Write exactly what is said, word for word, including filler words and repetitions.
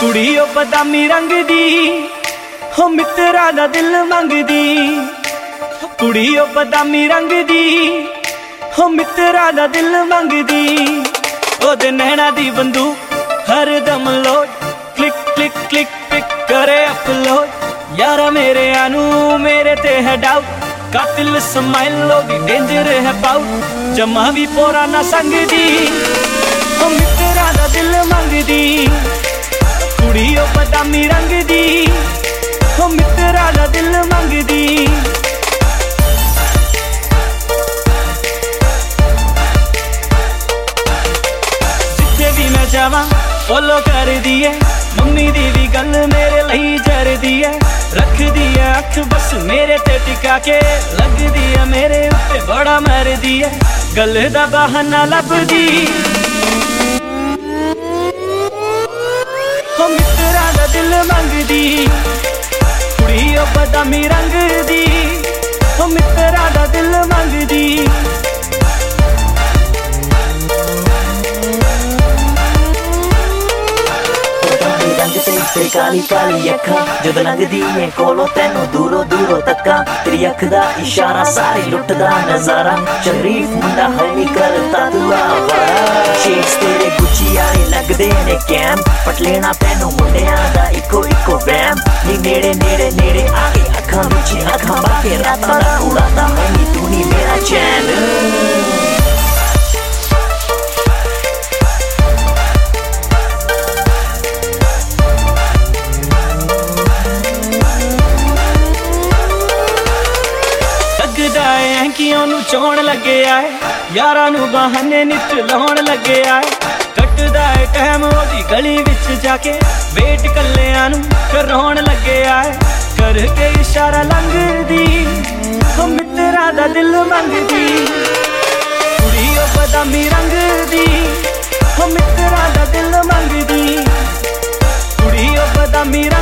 कुड़ी ओ बदामी रंग दी हो मित्रा दा दिल मंगदी। कुड़ी ओ बदामी रंग दी हो मित्रा दा दिल मंगदी। ओदे नैना दी बंदूक हर दम load, click click click pick करे अपलोड। यारा मेरे आनू मेरे ते है डाउट, कातिल स्माइल ओदी डेंजर है पाउट। जमा भी पोरा ना संगदी हो मित्रा दा दिल मंगदी। कुड़ी ओ बदामी रंग दी हो मित्रा दा दिल मंगदी। जिथे भी मैं जावां फॉलो कर दी है, मम्मी दी भी गल मेरे लई जर दी है। रख दी है अख बस मेरे ते टिका के, लग दी है मेरे उत्ते बड़ा मर दी है। गल दा बहाना लभदी हो मित्रा दा दिल मंगदी। कुड़ी ओ बदामी रंग दी हो मित्रा दा दिल मंगदी। तेरी काली काली अखा जदों लंघदी है कोलों तैनू दूरों दूरों तक्का। तेरी अख दा इशारा सारे लुटदा नजारा, शरीफ मुंडा है नी करता दुआ वारा। शेक्स तेरे गुच्ची आले लगदे ने कैम, पट लेना तैनू मुंडियां दा इको इको वैम। नी नेड़े नेड़े नेड़े आके अखां विच अखां बाके रातां दा उड़ादा है नी तू नी मेरा चैन। कि ओनू चौन लगे आए, यारां नू बहाने नित लाउण लगे आए। कटदा है टाइम ओदी गली विच जाके, वेट कल्लियां नू कराउण लगे आए। करके इशारा लंघदी हो मित्रा दा दिल मंगदी। कुड़ी ओ बदामी रंग दी हो मित्रा दा दिल मंगदी। कुड़ी ओ बदामी